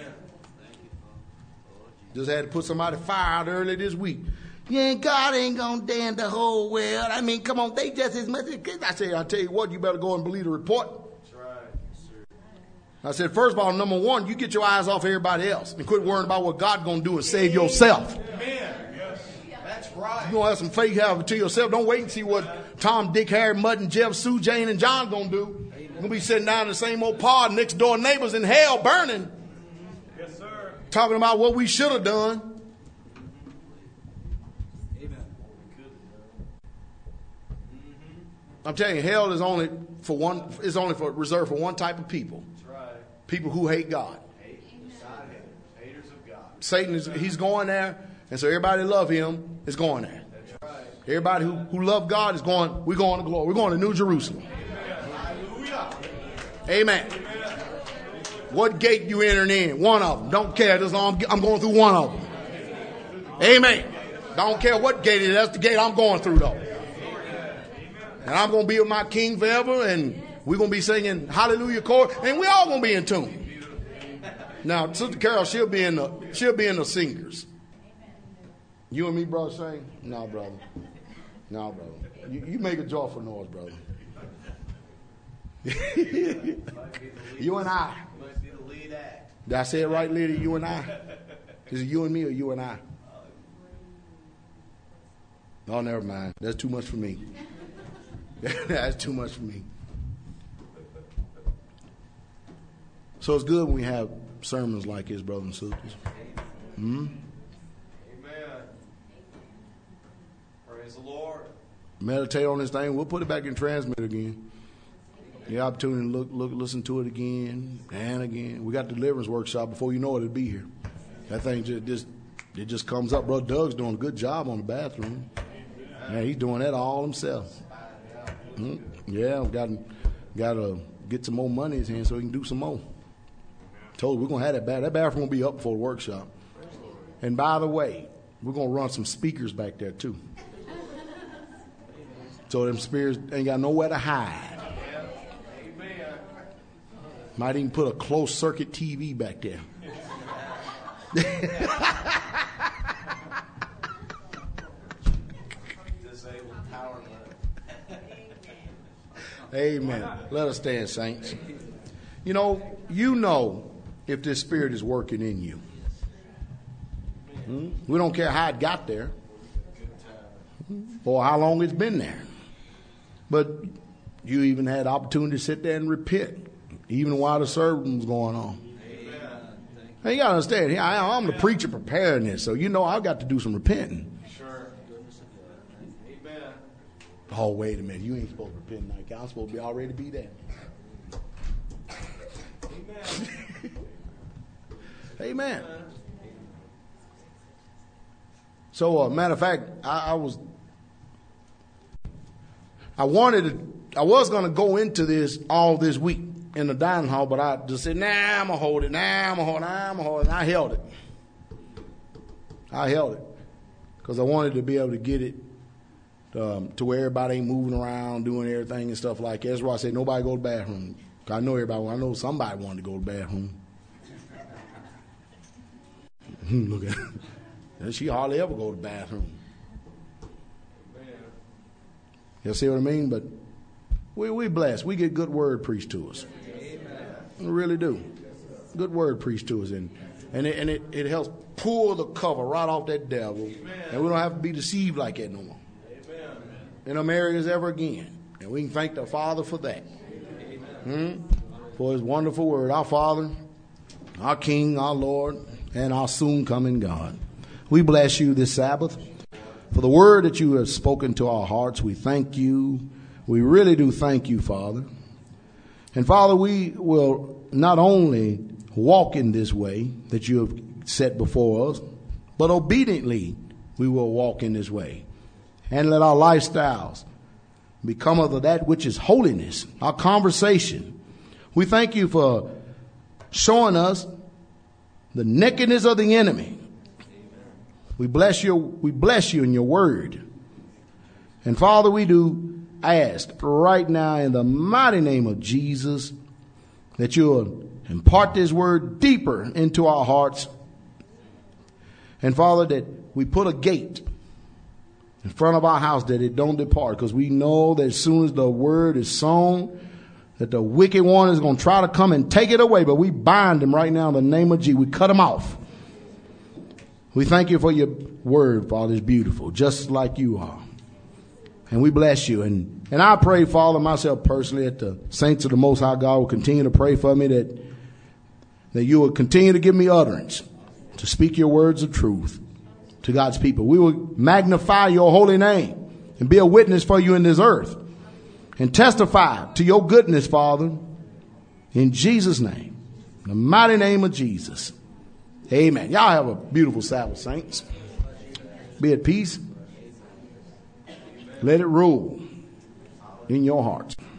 Just had to put somebody fired early this week. Yeah, God ain't gonna damn the whole world. I mean, come on, they just as much as I say. I tell you what, you better go and believe the report. That's right. I said, first of all, number one, you get your eyes off everybody else and quit worrying about what God's gonna do and save yourself. Amen. Yes. That's right. You gonna have some faith, have it to yourself. Don't wait and see what Tom, Dick, Harry, Mud, and Jeff, Sue, Jane, and John gonna do. You're gonna be sitting down in the same old pod, next door neighbors in hell burning. Yes, sir. Talking about what we should have done. I'm telling you, hell is only for one. Is only for reserved for one type of people. That's right. People who hate God. Hate, haters of God. Satan is he's going there, and so everybody that love him is going there. That's right. Everybody who, who love God is going. We're going to glory. We're going to New Jerusalem. Amen. Amen. Amen. What gate you entering in? One of them. Don't care. As long as I'm going through one of them. Amen. Don't care what gate it is. That's the gate I'm going through, though. And I'm going to be with my King forever, and we're going to be singing Hallelujah chorus, and we're all going to be in tune. Now, Sister Carol, she'll be in the she'll be in the singers. You and me, brother, sing? No, brother. No, brother. You, you make a joyful noise, brother. You and I. Did I say it right, lady? You and I. Is it you and me or you and I? Oh, never mind. That's too much for me. That's too much for me. So it's good when we have sermons like this, brothers and sisters. Hmm? Amen. Praise the Lord. Meditate on this thing. We'll put it back in transmit again. The opportunity to look, look, listen to it again and again. We got the deliverance workshop. Before you know it, it'll be here. That thing just, just it just comes up. Brother Doug's doing a good job on the bathroom. Yeah, he's doing that all himself. Hmm? Yeah, got got to get some more money in his hand so he can do some more. Told you we're gonna have that bath. That bathroom will be up for the workshop. And by the way, we're gonna run some speakers back there too. So them spirits ain't got nowhere to hide. Might even put a closed circuit T V back there. Amen. Let us stand, saints. You know, you know if this spirit is working in you. Hmm? We don't care how it got there or how long it's been there. But you even had the opportunity to sit there and repent, even while the service was going on. Now, you got to understand, I, I'm the preacher preparing this, so you know I've got to do some repenting. Sure. Amen. Oh, wait a minute. You ain't supposed to repent like I'm supposed to be already be there. Amen. Amen. So, uh, matter of fact, I, I was, I wanted to, I was going to go into this all this week in the dining hall, but I just said, nah, I'm going to hold it. Nah, I'm going to hold it. Nah, I'm going to hold it. And I held it. I held it because I wanted to be able to get it um, to where everybody ain't moving around, doing everything and stuff like that. That's why I said nobody go to the bathroom. I know everybody, I know somebody wanted to go to the bathroom. Look at her. She hardly ever go to the bathroom. You see what I mean? But we we blessed. We get good word preached to us. We really do. Good word preached to us. And and it, and it, it helps pull the cover right off that devil. And we don't have to be deceived like that no more. In them areas ever again. And we can thank the Father for that. Hmm? For his wonderful word. Our Father, our King, our Lord, and our soon coming God. We bless you this Sabbath for the word that you have spoken to our hearts. We thank you. We really do thank you, Father. And Father, we will not only walk in this way that you have set before us, but obediently we will walk in this way. And let our lifestyles become of that which is holiness, our conversation. We thank you for showing us the nakedness of the enemy. We bless you, we bless you in your word. And Father, we do ask right now in the mighty name of Jesus that you'll impart this word deeper into our hearts. And Father, that we put a gate in front of our house that it don't depart, because we know that as soon as the word is sown, that the wicked one is going to try to come and take it away. But we bind him right now in the name of Jesus. We cut him off. We thank you for your word, Father. It's beautiful, just like you are. And we bless you. And, and I pray, Father, myself personally, that the saints of the Most High God will continue to pray for me, that, that you will continue to give me utterance to speak your words of truth to God's people. We will magnify your holy name and be a witness for you in this earth and testify to your goodness, Father, in Jesus' name, in the mighty name of Jesus. Amen. Y'all have a beautiful Sabbath, saints. Be at peace. Let it rule in your hearts.